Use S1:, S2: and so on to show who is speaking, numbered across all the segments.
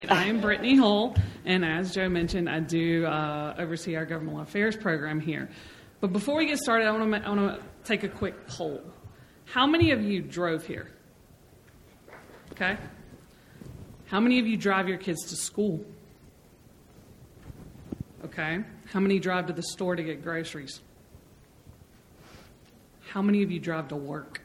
S1: I'm Brittany Hull, and as Joe mentioned, I do oversee our governmental affairs program here. But before we get started, I want to take a quick poll. How many of you drove here? Okay. How many of you drive your kids to school? Okay. How many drive to the store to get groceries? How many of you drive to work?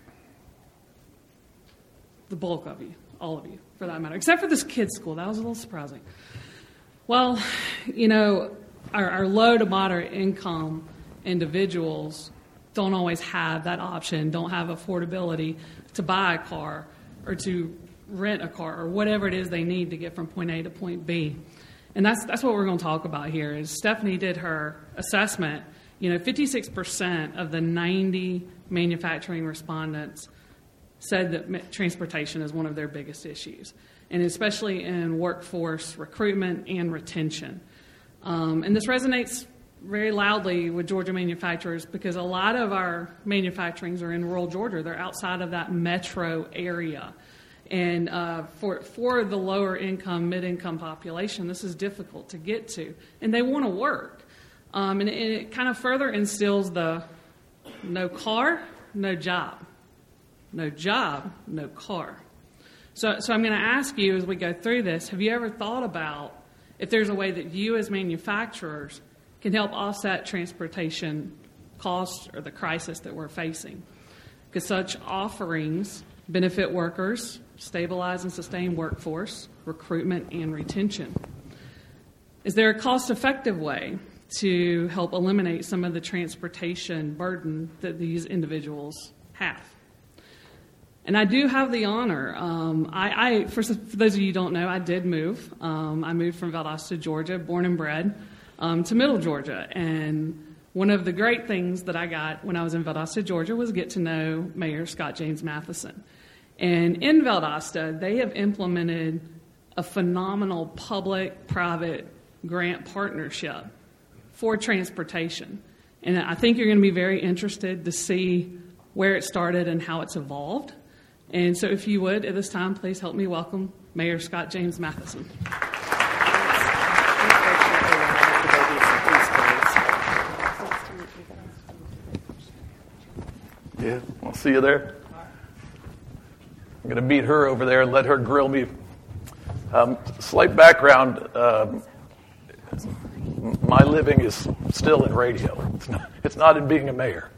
S1: The bulk of you. All of you, for that matter, except for this kids' school. That was a little surprising. Well, you know, our low to moderate income individuals don't always have that option, don't have affordability to buy a car or to rent a car or whatever it is they need to get from point A to point B. And that's what we're going to talk about here. Is Stephanie did her assessment. You know, 56% of the 90 manufacturing respondents said that transportation is one of their biggest issues, and especially in workforce recruitment and retention. And this resonates very loudly with Georgia manufacturers because a lot of our manufacturings are in rural Georgia. They're outside of that metro area. And for the lower income, mid-income population, this is difficult to get to. And they want to work. And it kind of further instills the no car, no job. No job, no car. So I'm going to ask you as we go through this, have you ever thought about if there's a way that you as manufacturers can help offset transportation costs or the crisis that we're facing? Because such offerings benefit workers, stabilize and sustain workforce, recruitment, and retention. Is there a cost-effective way to help eliminate some of the transportation burden that these individuals have? And I do have the honor. For those of you who don't know, I did move. I moved from Valdosta, Georgia, born and bred, to Middle Georgia. And one of the great things that I got when I was in Valdosta, Georgia, was get to know Mayor Scott James Matheson. And in Valdosta, they have implemented a phenomenal public-private grant partnership for transportation. And I think you're going to be very interested to see where it started and how it's evolved. And so if you would, at this time, please help me welcome Mayor Scott James Matheson.
S2: Yeah, I'll see you there. I'm going to meet her over there and let her grill me. Slight background, my living is still in radio. It's not in being a mayor.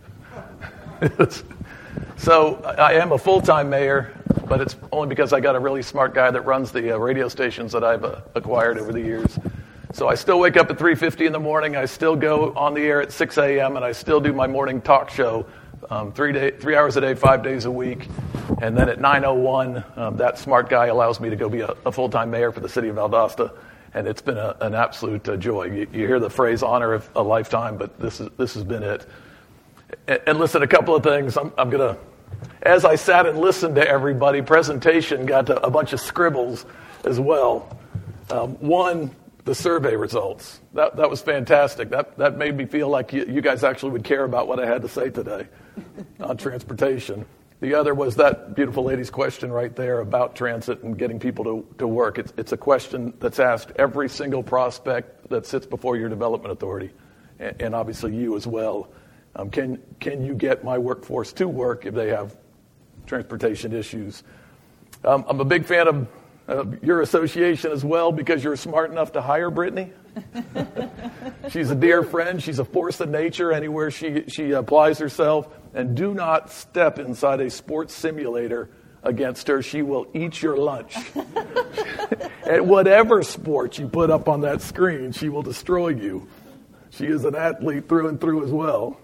S2: So I am a full-time mayor, but it's only because I got a really smart guy that runs the radio stations that I've acquired over the years. So I still wake up at 3:50 in the morning. I still go on the air at 6 a.m., and I still do my morning talk show 3 hours a day, 5 days a week. And then at 9:01, that smart guy allows me to go be a full-time mayor for the city of Valdosta. And it's been an absolute joy. You hear the phrase honor of a lifetime, but this has been it. And listen, a couple of things. I'm going to, as I sat and listened to everybody, presentation got a bunch of scribbles as well. One, the survey results. That was fantastic. That made me feel like you guys actually would care about what I had to say today on transportation. The other was that beautiful lady's question right there about transit and getting people to work. It's a question that's asked every single prospect that sits before your development authority, and obviously you as well. Can you get my workforce to work if they have transportation issues? I'm a big fan of your association as well because you're smart enough to hire Brittany. She's a dear friend. She's a force of nature anywhere she applies herself. And do not step inside a sports simulator against her. She will eat your lunch. At whatever sport you put up on that screen, she will destroy you. She is an athlete through and through as well.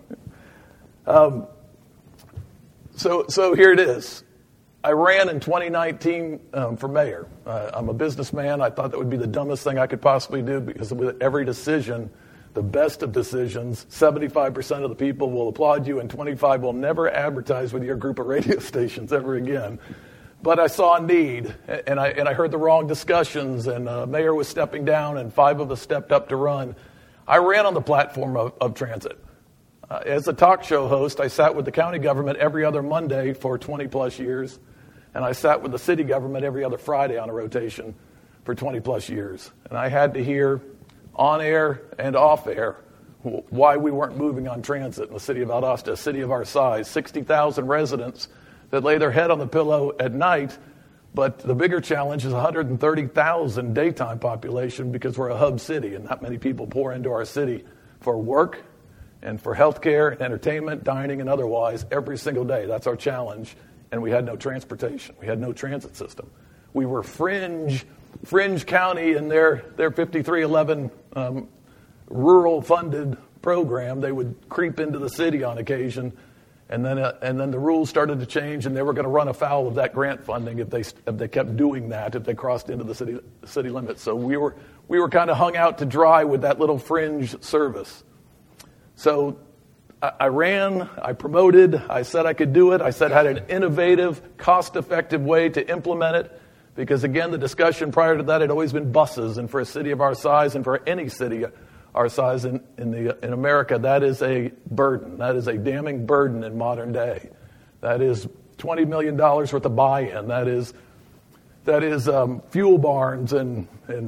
S2: So here it is. I ran in 2019 for mayor. I'm a businessman. I thought that would be the dumbest thing I could possibly do because with every decision, the best of decisions, 75% of the people will applaud you and 25% will never advertise with your group of radio stations ever again. But I saw a need, and I heard the wrong discussions, and mayor was stepping down, and 5 of us stepped up to run. I ran on the platform of transit. As a talk show host, I sat with the county government every other Monday for 20-plus years, and I sat with the city government every other Friday on a rotation for 20 plus years. And I had to hear on air and off air why we weren't moving on transit in the city of Valdosta, a city of our size, 60,000 residents that lay their head on the pillow at night. But the bigger challenge is 130,000 daytime population because we're a hub city and not many people pour into our city for work and for healthcare, entertainment, dining, and otherwise every single day. That's our challenge. And we had no transportation. We had no transit system. We were fringe county in their 5311 rural funded program. They would creep into the city on occasion. And then the rules started to change, and they were going to run afoul of that grant funding if they kept doing that, if they crossed into the city limits. So we were kind of hung out to dry with that little fringe service. So I ran, I promoted, I said I could do it. I said I had an innovative, cost-effective way to implement it. Because again, the discussion prior to that had always been buses, and for a city of our size, and for any city our size in America, that is a burden. That is a damning burden in modern day. That is $20 million worth of buy-in. That is fuel barns and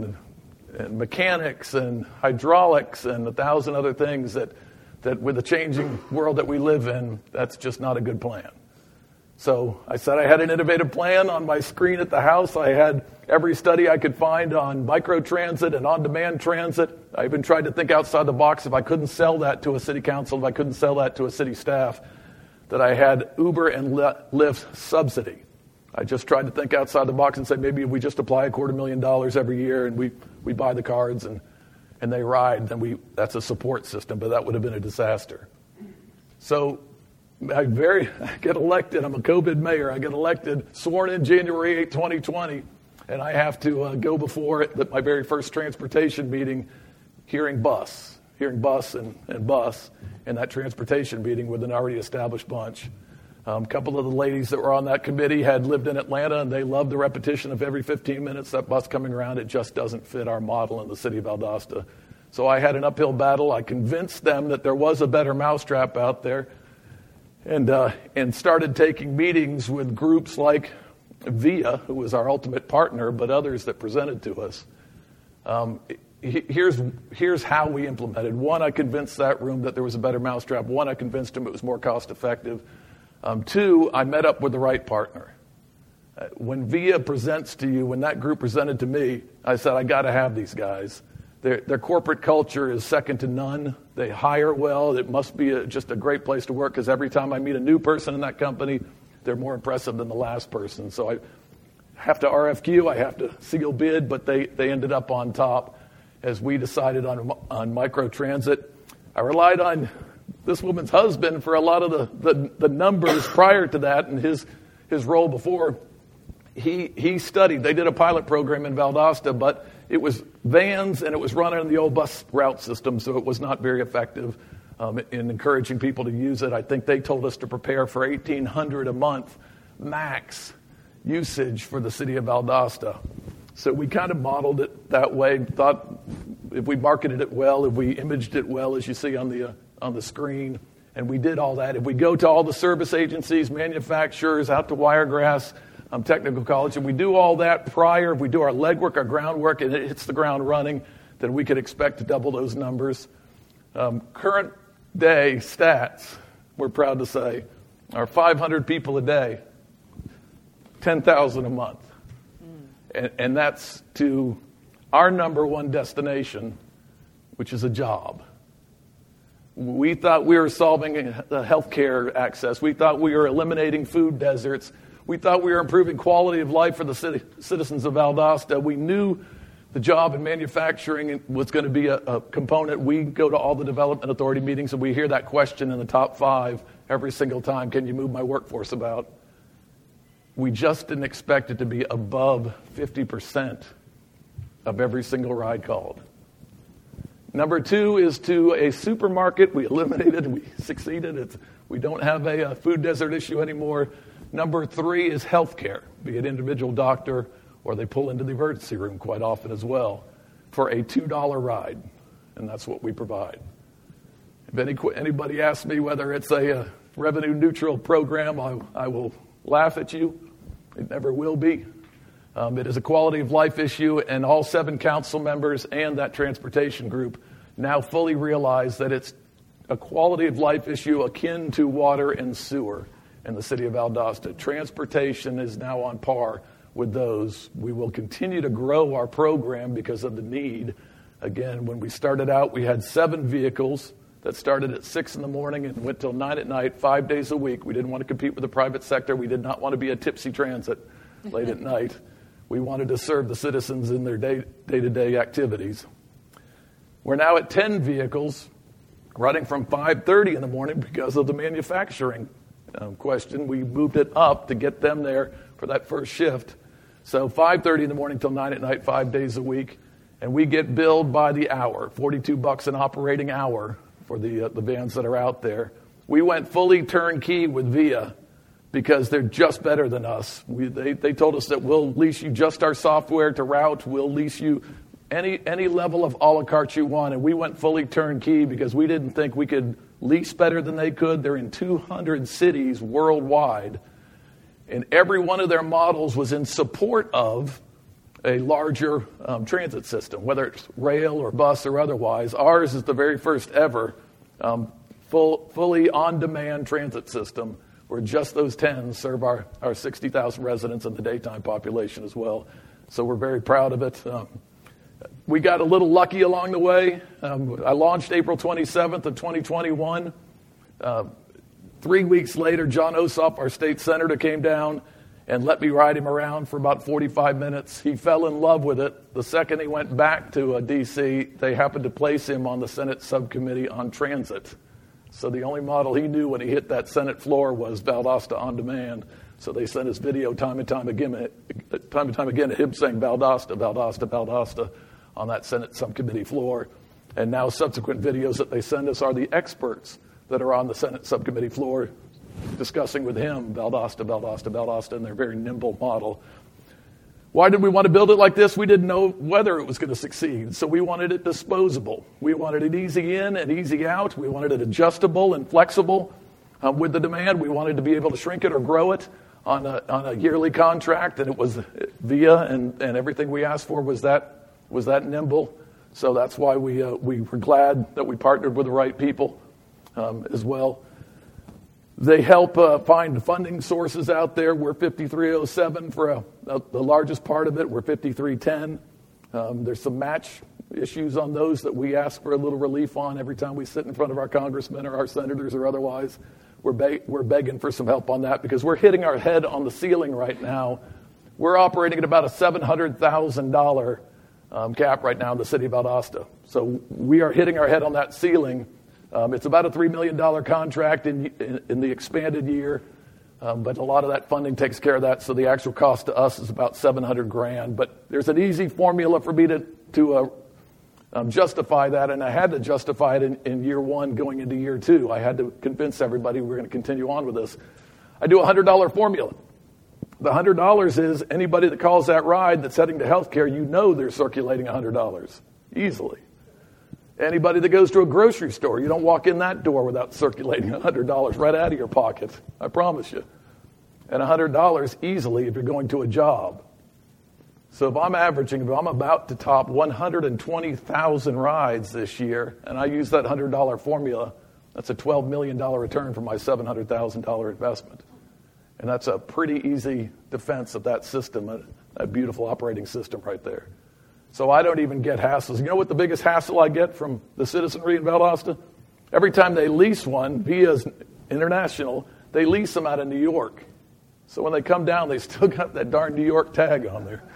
S2: mechanics and hydraulics and 1,000 other things that with the changing world that we live in, that's just not a good plan. So I said I had an innovative plan. On my screen at the house, I had every study I could find on microtransit and on-demand transit. I even tried to think outside the box. If I couldn't sell that to a city council, if I couldn't sell that to a city staff, that I had Uber and Lyft subsidy. I just tried to think outside the box and say maybe if we just apply $250,000 every year and we buy the cards and they ride, then that's a support system, but that would have been a disaster. So I get elected. I'm a COVID mayor. I get elected, sworn in January 8, 2020, and I have to go before my very first transportation meeting, hearing bus and bus in that transportation meeting with an already established bunch. A couple of the ladies that were on that committee had lived in Atlanta, and they loved the repetition of every 15 minutes that bus coming around. It just doesn't fit our model in the city of Valdosta. So I had an uphill battle. I convinced them that there was a better mousetrap out there. And started taking meetings with groups like VIA, who was our ultimate partner, but others that presented to us. Here's how we implemented. One, I convinced that room that there was a better mousetrap. One, I convinced them it was more cost effective. Two, I met up with the right partner. When VIA presents to you, when that group presented to me, I said, I got to have these guys. Their corporate culture is second to none. They hire well. It must be just a great place to work because every time I meet a new person in that company, they're more impressive than the last person. So I have to RFQ, I have to seal bid, but they ended up on top as we decided on microtransit. I relied on this woman's husband for a lot of the numbers prior to that and his role before. He studied. They did a pilot program in Valdosta, but it was vans and it was run on the old bus route system, so it was not very effective in encouraging people to use it. I think they told us to prepare for $1,800 a month max usage for the city of Valdosta. So we kind of modeled it that way, thought if we marketed it well, if we imaged it well, as you see on the screen, and we did all that. If we go to all the service agencies, manufacturers, out to Wiregrass, technical college, and we do all that prior, if we do our legwork, our groundwork, and it hits the ground running, then we could expect to double those numbers. Current day stats, we're proud to say, are 500 people a day, 10,000 a month. And that's to our number one destination, which is a job. We thought we were solving the healthcare access. We thought we were eliminating food deserts. We thought we were improving quality of life for the citizens of Valdosta. We knew the job in manufacturing was going to be a component. We go to all the development authority meetings and we hear that question in the top 5 every single time. Can you move my workforce about? We just didn't expect it to be above 50% of every single ride called. Number 2 is to a supermarket. We eliminated, we succeeded. We don't have a food desert issue anymore. Number 3 is healthcare, be it individual doctor or they pull into the emergency room quite often as well for a $2 ride, and that's what we provide. If anybody asks me whether it's a revenue neutral program, I will laugh at you. It never will be. It is a quality of life issue, and all 7 council members and that transportation group now fully realize that it's a quality of life issue akin to water and sewer in the city of Valdosta. Transportation is now on par with those. We will continue to grow our program because of the need. Again, when we started out, we had 7 vehicles that started at 6 in the morning and went till 9 at night, 5 days a week. We didn't want to compete with the private sector. We did not want to be a tipsy transit late at night. We wanted to serve the citizens in their day-to-day activities. We're now at 10 vehicles running from 5:30 in the morning because of the manufacturing question. We moved it up to get them there for that first shift. So 5:30 in the morning till 9 at night, 5 days a week. And we get billed by the hour, $42 an operating hour for the vans that are out there. We went fully turnkey with VIA because they're just better than us. They told us that we'll lease you just our software to route. We'll lease you any level of a la carte you want. And we went fully turnkey because we didn't think we could lease better than they could. They're in 200 cities worldwide. And every one of their models was in support of a larger transit system, whether it's rail or bus or otherwise. Ours is the very first ever fully on-demand transit system where just those 10 serve our 60,000 residents and the daytime population as well. So we're very proud of it. We got a little lucky along the way. I launched April 27th of 2021. 3 weeks later, John Ossoff, our state senator, came down and let me ride him around for about 45 minutes. He fell in love with it. The second he went back to D.C., they happened to place him on the Senate subcommittee on transit. So the only model he knew when he hit that Senate floor was Valdosta On Demand. So they sent us video time and time again of him saying Valdosta, Valdosta, Valdosta on that Senate subcommittee floor. And now subsequent videos that they send us are the experts that are on the Senate subcommittee floor discussing with him Valdosta, Valdosta, Valdosta, and their very nimble model. Why did we want to build it like this? We didn't know whether it was going to succeed, so we wanted it disposable. We wanted it easy in and easy out. We wanted it adjustable and flexible with the demand. We wanted to be able to shrink it or grow it on a yearly contract, and it was VIA, and everything we asked for was that nimble. So that's why we were glad that we partnered with the right people as well. They help find funding sources out there. We're 5307 for the largest part of it. We're 5310. There's some match issues on those that we ask for a little relief on every time we sit in front of our congressmen or our senators or otherwise. We're begging for some help on that because we're hitting our head on the ceiling right now. We're operating at about a $700,000 cap right now in the city of Valdosta. So we are hitting our head on that ceiling. It's about a $3 million contract in the expanded year, but a lot of that funding takes care of that, so the actual cost to us is about $700,000. But there's an easy formula for me to justify that, and I had to justify it in year one going into year two. I had to convince everybody we're going to continue on with this. I do a $100 formula. The $100 is anybody that calls that ride that's heading to healthcare, you know they're circulating $100 easily. Anybody that goes to a grocery store, you don't walk in that door without circulating $100 right out of your pocket. I promise you. And $100 easily if you're going to a job. So if I'm about to top 120,000 rides this year, and I use that $100 formula, that's a $12 million return for my $700,000 investment. And that's a pretty easy defense of that system, that beautiful operating system right there. So I don't even get hassles. You know what the biggest hassle I get from the citizenry in Valdosta? Every time they lease one, VIA's International, they lease them out of New York. So when they come down, they still got that darn New York tag on there.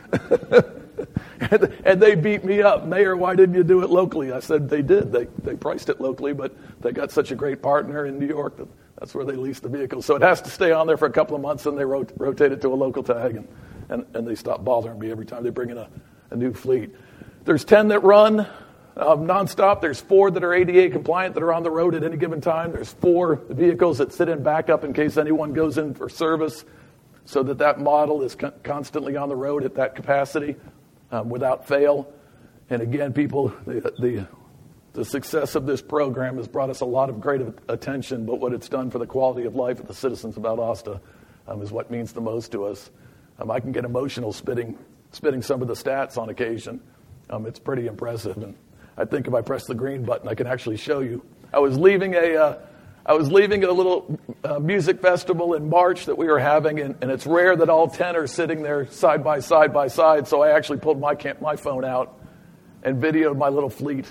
S2: And they beat me up. Mayor, why didn't you do it locally? I said they did. They priced it locally, but they got such a great partner in New York that that's where they lease the vehicle. So it has to stay on there for a couple of months, and they rotate it to a local tag, and they stop bothering me every time they bring in a new fleet. There's 10 that run nonstop. There's 4 that are ADA compliant that are on the road at any given time. There's 4 vehicles that sit in backup in case anyone goes in for service, so that model is constantly on the road at that capacity without fail. And again, people, the success of this program has brought us a lot of great attention, but what it's done for the quality of life of the citizens of Valdosta is what means the most to us. I can get emotional spitting some of the stats on occasion. It's pretty impressive. And I think if I press the green button, I can actually show you. I was leaving a little music festival in March that we were having, and it's rare that all 10 are sitting there side by side. So I actually pulled my phone out and videoed my little fleet.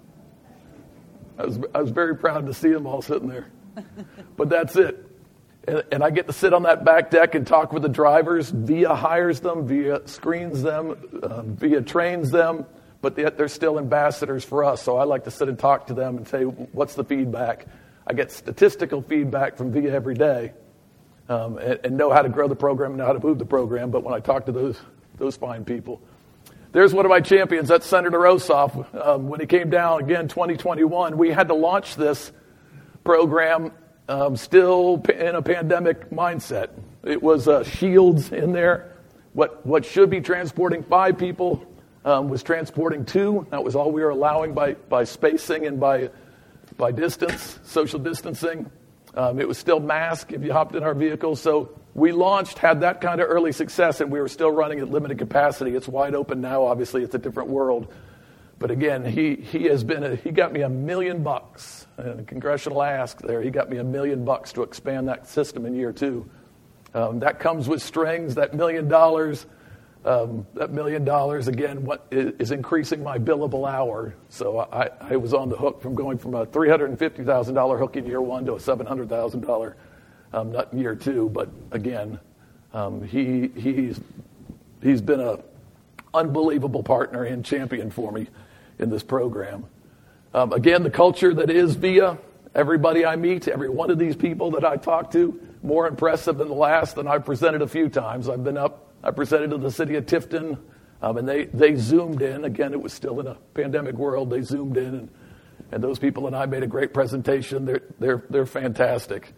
S2: I was very proud to see them all sitting there. But that's it. And I get to sit on that back deck and talk with the drivers. VIA hires them, VIA screens them, VIA trains them, but yet they're still ambassadors for us. So I like to sit and talk to them and say, what's the feedback? I get statistical feedback from VIA every day and know how to grow the program and know how to move the program. But when I talk to those fine people, there's one of my champions. That's Senator Ossoff. When he came down again, 2021, we had to launch this program still in a pandemic mindset. It was shields in there. What should be transporting 5 people was transporting 2. That was all we were allowing by spacing and by distance, social distancing. It was still masked if you hopped in our vehicle. So we launched, had that kind of early success, and we were still running at limited capacity. It's wide open now. Obviously, it's a different world. But again, he got me $1 million in a congressional ask there. He got me $1 million to expand that system in year 2. That comes with strings. That $1 million, again, what is increasing my billable hour. So I was on the hook from going from a $350,000 hook in year 1 to a $700,000 nut in year 2. But again, he's been a unbelievable partner and champion for me in this program. Again, the culture that is VIA, everybody I meet, every one of these people that I talk to, more impressive than the last, and I've presented a few times. I presented to the city of Tifton, and they zoomed in. Again, it was still in a pandemic world. They zoomed in, and those people and I made a great presentation. They're fantastic.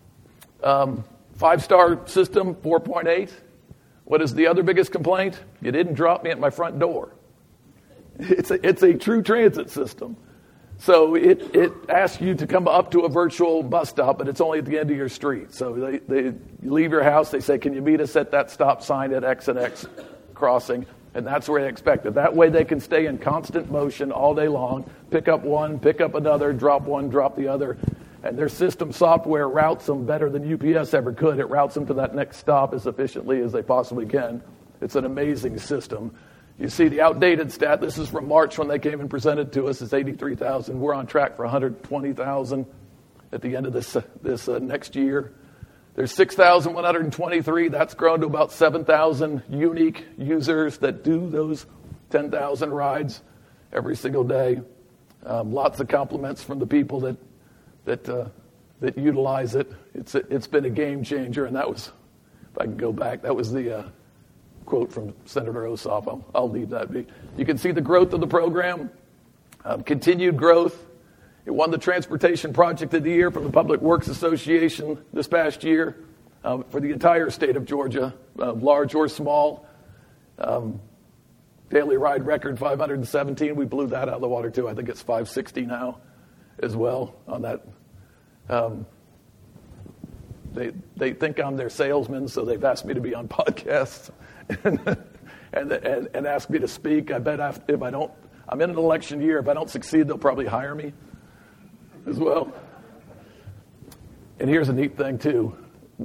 S2: 5-star system, 4.8. What is the other biggest complaint? You didn't drop me at my front door. It's a true transit system. So it asks you to come up to a virtual bus stop, but it's only at the end of your street. So you leave your house, they say, can you meet us at that stop sign at X and X crossing? And that's where they expect it. That way they can stay in constant motion all day long, pick up one, pick up another, drop one, drop the other. And their system software routes them better than UPS ever could. It routes them to that next stop as efficiently as they possibly can. It's an amazing system. You see the outdated stat. This is from March when they came and presented to us. It's 83,000. We're on track for 120,000 at the end of this next year. There's 6,123. That's grown to about 7,000 unique users that do those 10,000 rides every single day. Lots of compliments from the people that utilize it. It's been a game changer, and that was, if I can go back, that was the quote from Senator Ossoff. I'll leave that be. You can see the growth of the program, continued growth. It won the Transportation Project of the Year from the Public Works Association this past year for the entire state of Georgia, large or small. Daily ride record 517. We blew that out of the water too. I think it's 560 now as well on that. They think I'm their salesman, so they've asked me to be on podcasts and ask me to speak. I bet if I don't, I'm in an election year. If I don't succeed, they'll probably hire me as well. And here's a neat thing too.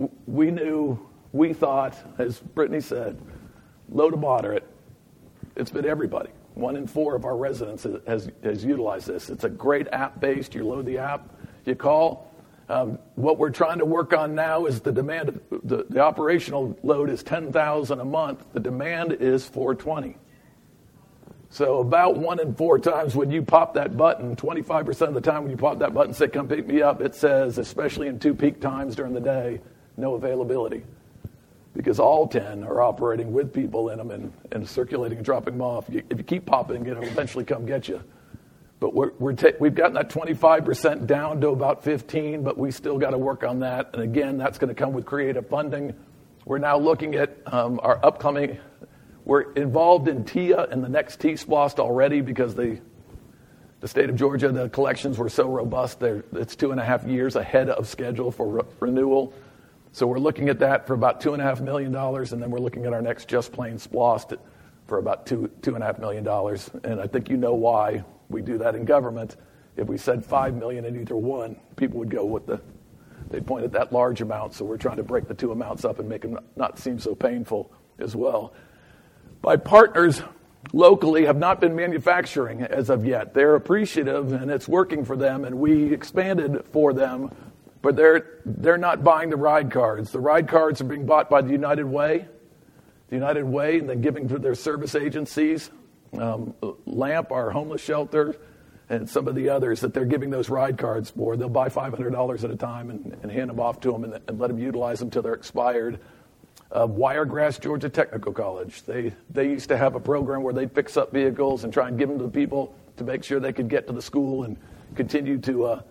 S2: We thought, as Brittany said, low to moderate. It's been everybody. 1 in 4 of our residents has utilized this. It's a great app-based. You load the app, you call. What we're trying to work on now is the demand. The operational load is 10,000 a month. The demand is 420. So about 1 in 4 times when you pop that button, 25% of the time when you pop that button, say, come pick me up, it says, especially in 2 peak times during the day, no availability. Because all 10 are operating with people in them and circulating and dropping them off. If you keep popping, it'll eventually come get you. But we've gotten that 25% down to about 15, but we still got to work on that. And again, that's going to come with creative funding. We're now looking at our upcoming. We're involved in TIA and the next T-SPLOST already because the state of Georgia, the collections were so robust. It's 2.5 years ahead of schedule for renewal. So we're looking at that for about $2.5 million, and then we're looking at our next Just Plain SPLOST for about $2.5 million. And I think you know why we do that in government. If we said $5 million in either one, people would go with they'd point at that large amount. So we're trying to break the two amounts up and make them not seem so painful as well. My partners locally have not been manufacturing as of yet. They're appreciative and it's working for them, and we expanded for them, but they're not buying the ride cards. The ride cards are being bought by the United Way, and then giving to their service agencies, LAMP, our homeless shelter, and some of the others that they're giving those ride cards for. They'll buy $500 at a time and hand them off to them and let them utilize them till they're expired. Wiregrass Georgia Technical College. They used to have a program where they'd fix up vehicles and try and give them to people to make sure they could get to the school and continue to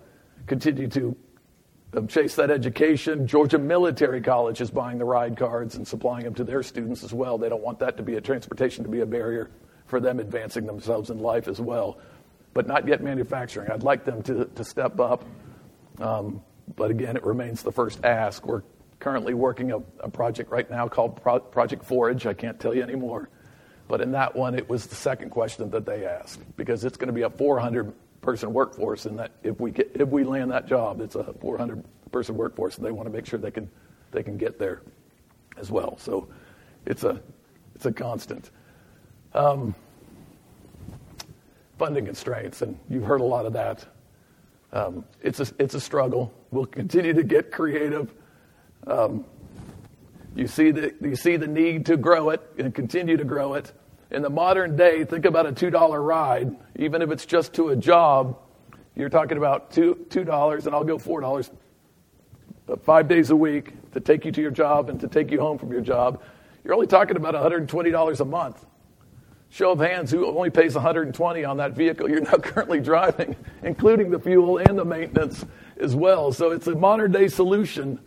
S2: chase that education. Georgia Military College is buying the ride cards and supplying them to their students as well. They don't want that to be transportation to be a barrier for them advancing themselves in life as well. But not yet manufacturing. I'd like them to step up. But again, it remains the first ask. We're currently working a project right now called Project Forage. I can't tell you anymore. But in that one, it was the second question that they asked, because it's going to be a 400-person workforce, and that if we land that job, it's a 400-person workforce, and they want to make sure they can get there as well. So it's a constant. Funding constraints, and you've heard a lot of that. It's a struggle. We'll continue to get creative. You see the need to grow it and continue to grow it. In the modern day, think about a $2 ride. Even if it's just to a job, you're talking about $2, and I'll go $4, 5 days a week to take you to your job and to take you home from your job. You're only talking about $120 a month. Show of hands, who only pays $120 on that vehicle you're now currently driving, including the fuel and the maintenance as well. So it's a modern day solution.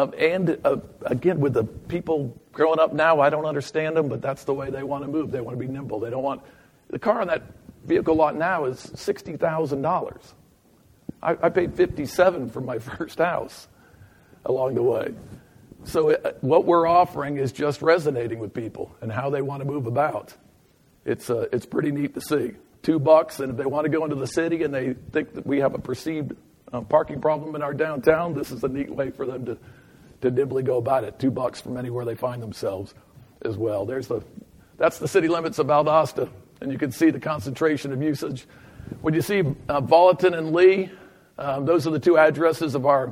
S2: Again, with the people growing up now, I don't understand them, but that's the way they want to move. They want to be nimble. They don't want the car on that vehicle lot now is $60,000. I paid $57,000 for my first house along the way. So what we're offering is just resonating with people and how they want to move about. It's pretty neat to see. $2, and if they want to go into the city and they think that we have a perceived parking problem in our downtown, this is a neat way for them to nimbly go about it. $2 from anywhere they find themselves as well. That's the city limits of Valdosta, and you can see the concentration of usage. When you see Volatton and Lee, those are the two addresses of our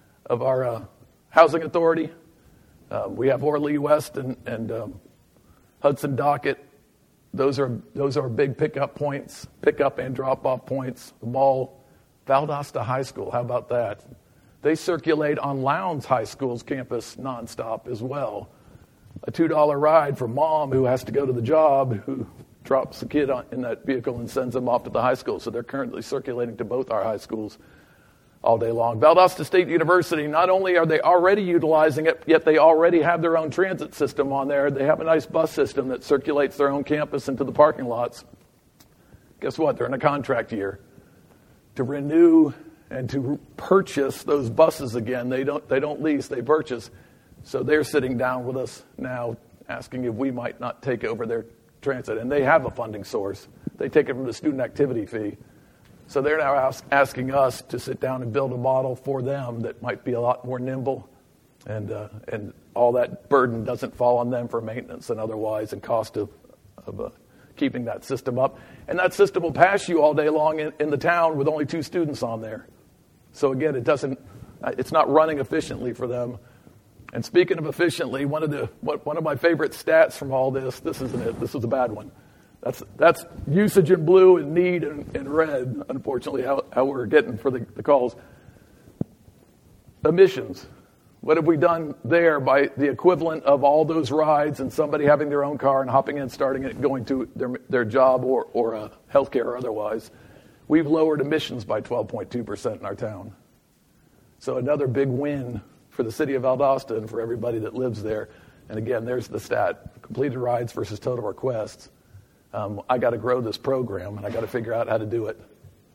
S2: housing authority. We have Orly West and Hudson Docket. Those are big pickup points, pickup and drop-off points. The mall, Valdosta High School, how about that? They circulate on Lowndes High School's campus nonstop as well. A $2 ride for mom who has to go to the job, who drops the kid in that vehicle and sends them off to the high school. So they're currently circulating to both our high schools all day long. Valdosta State University, not only are they already utilizing it, yet they already have their own transit system on there. They have a nice bus system that circulates their own campus into the parking lots. Guess what? They're in a contract year to renew and to purchase those buses again. They don't lease, they purchase. So they're sitting down with us now asking if we might not take over their transit. And they have a funding source. They take it from the student activity fee. So they're now asking us to sit down and build a model for them that might be a lot more nimble, and all that burden doesn't fall on them for maintenance and otherwise, and cost of keeping that system up. And that system will pass you all day long in the town with only 2 students on there. So again, it's not running efficiently for them. And speaking of efficiently, one of my favorite stats from all this isn't it. This was a bad one. That's usage in blue and need in red, unfortunately, how we're getting for the calls. Emissions. What have we done there by the equivalent of all those rides and somebody having their own car and hopping in, starting it, going to their job or healthcare or otherwise? We've lowered emissions by 12.2% in our town. So another big win for the city of Valdosta and for everybody that lives there. And again, there's the stat. Completed rides versus total requests. I got to grow this program, and I got to figure out how to do it.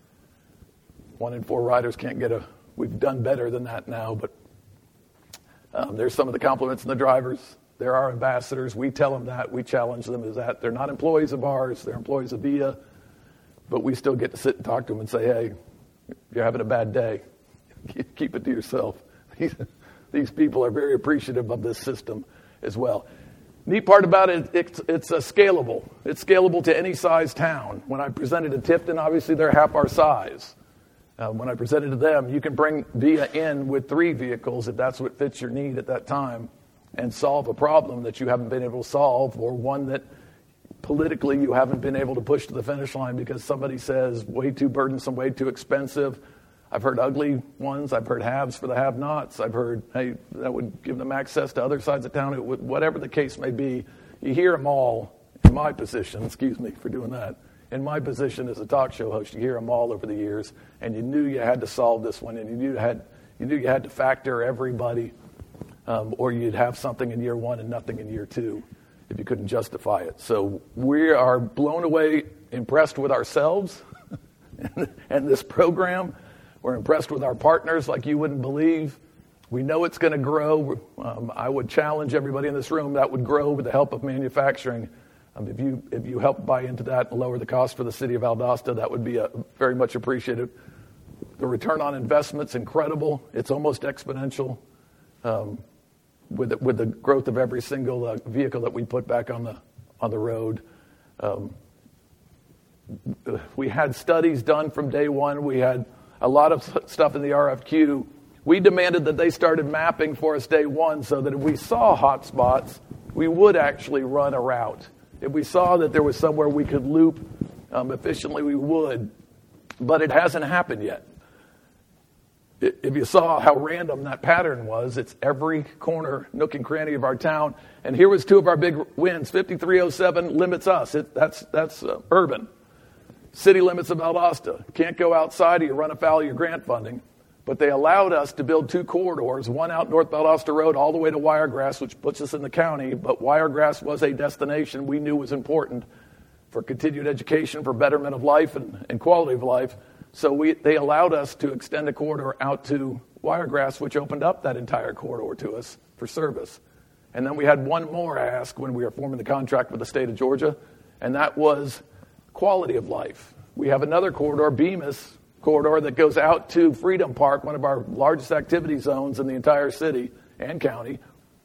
S2: 1 in 4 riders can't we've done better than that now, but there's some of the compliments in the drivers. They're our ambassadors. We tell them that. We challenge them as that. They're not employees of ours. They're employees of VIA. But we still get to sit and talk to them and say, hey, you're having a bad day. Keep it to yourself. These people are very appreciative of this system as well. Neat part about it, it's scalable. It's scalable to any size town. When I presented to Tifton, obviously they're half our size. When I presented to them, you can bring VIA in with 3 vehicles if that's what fits your need at that time and solve a problem that you haven't been able to solve, or one that politically you haven't been able to push to the finish line because somebody says way too burdensome, way too expensive. I've heard ugly ones. I've heard haves for the have-nots. I've heard, hey, that would give them access to other sides of town. Whatever the case may be, you hear them all in my position. Excuse me for doing that. In my position as a talk show host, you hear them all over the years, and you knew you had to solve this one, and you knew you had to factor everybody, or you'd have something in year 1 and nothing in year 2 if you couldn't justify it. So we are blown away, impressed with ourselves and this program. We're impressed with our partners like you wouldn't believe. We know it's going to grow. I would challenge everybody in this room that would grow with the help of manufacturing. If you help buy into that and lower the cost for the city of Valdosta, that would be very much appreciated. The return on investment's incredible. It's almost exponential with the growth of every single vehicle that we put back on the road. We had studies done from day one. We had a lot of stuff in the RFQ. We demanded that they started mapping for us day one so that if we saw hot spots, we would actually run a route. If we saw that there was somewhere we could loop efficiently, we would. But it hasn't happened yet. If you saw how random that pattern was, it's every corner, nook and cranny of our town. And here was 2 of our big wins. 5307 limits us. That's urban. City limits of Valdosta. Can't go outside or you run afoul of your grant funding. But they allowed us to build 2 corridors, one out North Valdosta Road all the way to Wiregrass, which puts us in the county. But Wiregrass was a destination we knew was important for continued education, for betterment of life and quality of life. So they allowed us to extend a corridor out to Wiregrass, which opened up that entire corridor to us for service. And then we had one more ask when we were forming the contract with the state of Georgia, and that was quality of life. We have another corridor, Bemis corridor, that goes out to Freedom Park, one of our largest activity zones in the entire city and county,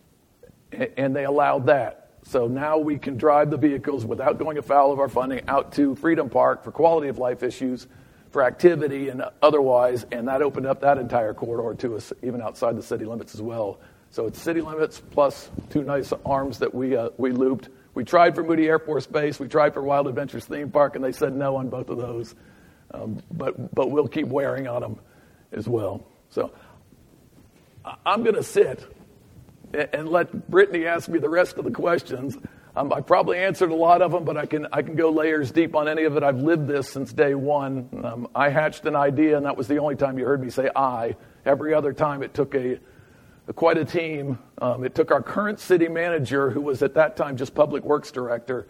S2: and they allowed that. So now we can drive the vehicles without going afoul of our funding out to Freedom Park for quality of life issues, for activity and otherwise, and that opened up that entire corridor to us, even outside the city limits as well. So it's city limits plus 2 nice arms that we looped. We tried for Moody Air Force Base, we tried for Wild Adventures Theme Park, and they said no on both of those. But we'll keep wearing on them as well. So I'm going to sit and let Brittany ask me the rest of the questions. I probably answered a lot of them, but I can go layers deep on any of it. I've lived this since day one. I hatched an idea, and that was the only time you heard me say I. Every other time it took quite a team. It took our current city manager, who was at that time just public works director.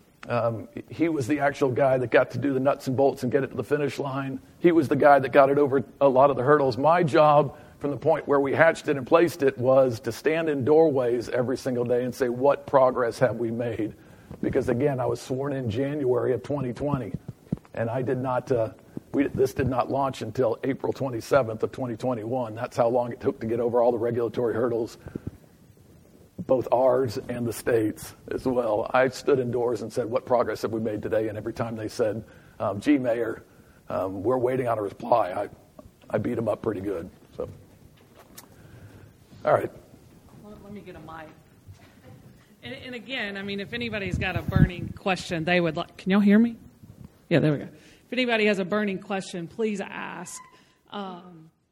S2: He was the actual guy that got to do the nuts and bolts and get it to the finish line. He was the guy that got it over a lot of the hurdles. My job from the point where we hatched it and placed it was to stand in doorways every single day and say, what progress have we made? Because again, I was sworn in January of 2020, and I did not, this did not launch until April 27th of 2021. That's how long it took to get over all the regulatory hurdles, both ours and the state's as well. I stood indoors and said, what progress have we made today? And every time they said, gee, Mayor, we're waiting on a reply, I beat them up pretty good. So, all right.
S1: Let me get a mic. And again, I mean, if anybody's got a burning question they would like, can y'all hear me? Yeah, there we go. If anybody has a burning question, please ask.